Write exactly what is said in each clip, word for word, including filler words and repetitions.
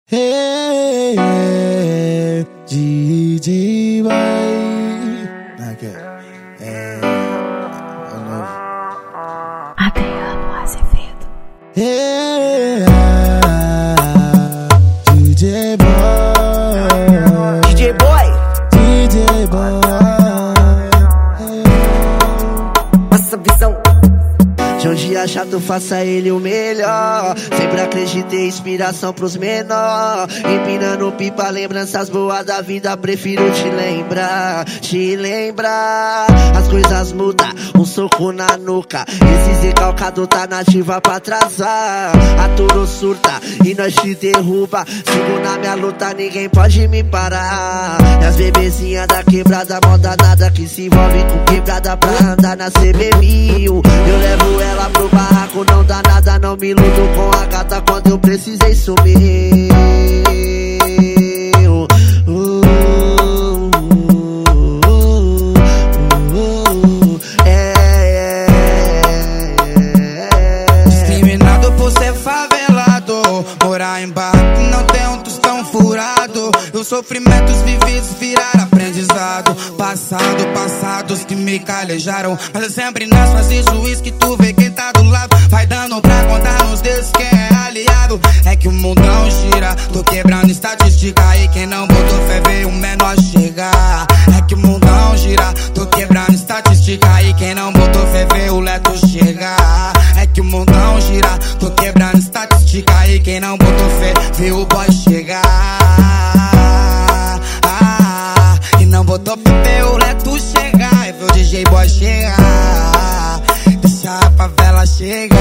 Hey, hey, D J Boy. Aqui, é. O novo. Adriano Azevedo. Hey, D J Boy. D J Boy. D J Boy. Passa visão. De um dia chato, faça ele o melhor. Sempre acreditei, inspiração pros menor. Empinando pipa, lembranças boas da vida. Prefiro te lembrar, te lembrar. As coisas mudam, um soco na nuca. Esse recalcado tá nativa pra atrasar. A Toro surta e nós te derruba. Sigo na minha luta, ninguém pode me parar. E as bebezinhas da quebrada, moda nada que se envolve com quebrada pra andar na C B mil. Eu levo ela ela pro barraco, não dá nada, não me iludo com a gata quando eu precisei sumir. Uh, uh, uh, uh, uh, é, é, é. Discriminado por ser favelado, morar em barraco que não tem um tostão furado. Os sofrimentos vividos viraram aprendizado. Passado, passados que me calejaram. Mas eu sempre nas fases juiz que tu vê quem tá do lado. Vai dando pra contar nos dedos quem é aliado. É que o mundão gira, tô quebrando estatística. E quem não botou fé vê o menor chegar. É que o mundão gira, tô quebrando estatística. E quem não botou fé vê o leto chegar. É que o mundão gira, tô quebrando estatística. E quem não botou fé vê o boy chegar. Ah, e não botou fé vê o leto chegar. E vê o D J Boy chegar. Deixa a favela chegar.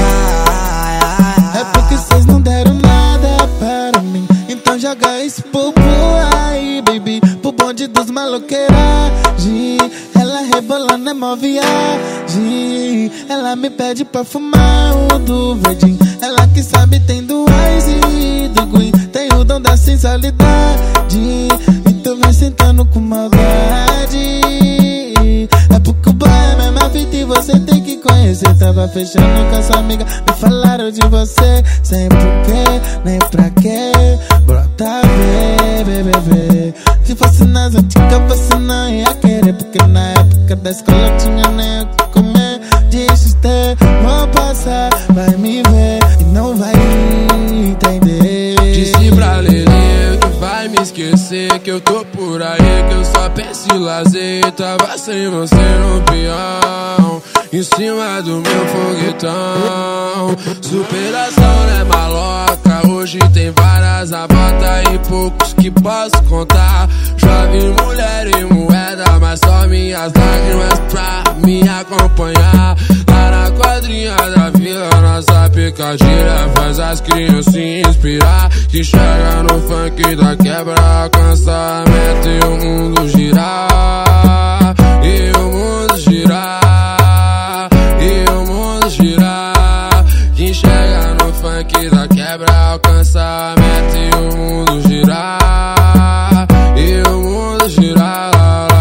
É porque cês não deram nada para mim. Então joga esse povo aí, baby, pro bonde dos maloqueiragem. Ela rebolando é mó viagem. Ela me pede pra fumar o do verdinho. Ela que sabe tem do Ice e do Green. Tem o dom da sensualidade. Então vai sentando com maldade. É porque o boy é a mesma vida e você tem que conhecer. Tava fechando com a sua amiga, me falaram de você. Sem porquê, nem pra quê. Brota, vê, vê, vê, vê. Se fosse nas antigas você não ia querer. Porque na época da escola tinha nem o que comer. Deixa ter, vou passar, vai me ver e não vai entender. Disse pra Lelê que vai me esquecer, que eu tô por aí, que eu só penso em lazer. Tava sem você no peão, em cima do meu foguetão. Superação é maloca, hoje tem várias a bota e poucos que posso contar. Já vi mulher e moeda, mas só minhas lágrimas pra me acompanhar. Lá na quadrinha da vila, nossa picadilha faz as crianças se inspirar. Que chega no funk da quebra, alcança a meta e o mundo girar. E o mundo girar. E o mundo girar. Quem chega no funk da quebra, alcança a meta e o mundo girar. E o mundo girar.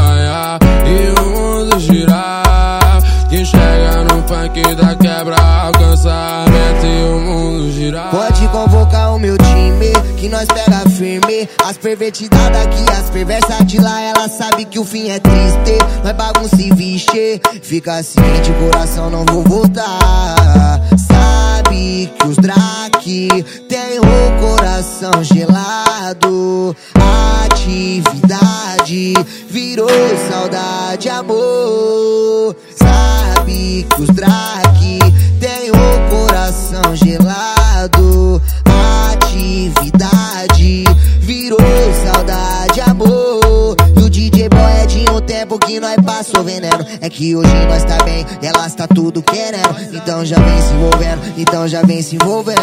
E o mundo girar. Quem chega no funk da quebra, alcança a meta e o mundo girar. Pode convocar o meu time, que nós pega firme. As pervertidas daqui, as perversas de lá, ela sabe que o fim é triste. Nós bagunça e vixe, fica ciente, coração não vou voltar. Sabe que os Drake tem o coração gelado. Atividade virou saudade, amor. Sabe que os Drake tem o coração gelado. Atividade virou saudade, amor. E o D J Boy é de um tempo que nós passou veneno. É que hoje nós tá bem e elas tá tudo querendo. Então já vem se envolvendo, então já vem se envolvendo.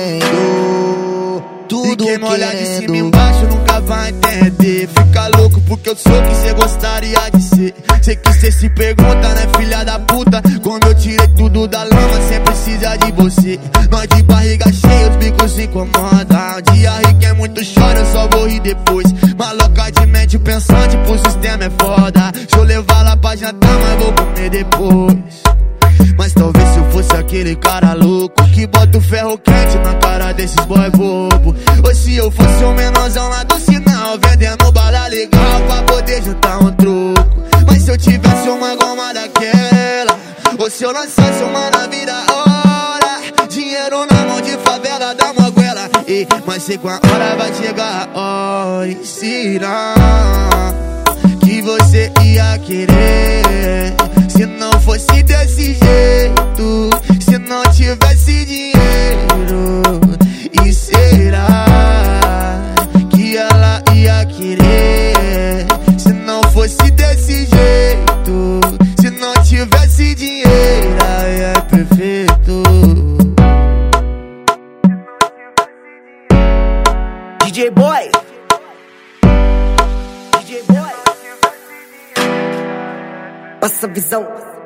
Tudo e quem não olhar de cima e querendo. embaixo nunca vai entender. Fica louco porque eu sou quem cê gostaria de ser. Sei que cê se pergunta, né, filha da puta? Quando eu tirei tudo da lama, cê precisa de você. Nós de barriga cheia, os bicos se incomodam. Um dia rico é muito chora, eu só vou rir depois. Maloca de mente pensante, pro sistema é foda. Deixa eu levar lá pra jantar, mas vou comer depois. Mas talvez se eu fosse aquele cara louco que bota o ferro quente na cara desses boy bobo, ou se eu fosse o menorzão lá do sinal vendendo bala legal pra poder juntar um troco. Mas se eu tivesse uma goma daquela, ou se eu lançasse uma na vida hora, dinheiro na mão de favela da moguela. E, mas sei com a hora vai chegar a hora e será que você ia querer se não fosse desse jeito, se não tivesse dinheiro. E será que ela ia querer se não fosse desse jeito, se não tivesse dinheiro? Aí é perfeito. D J Boy, D J Boy, passa a visão.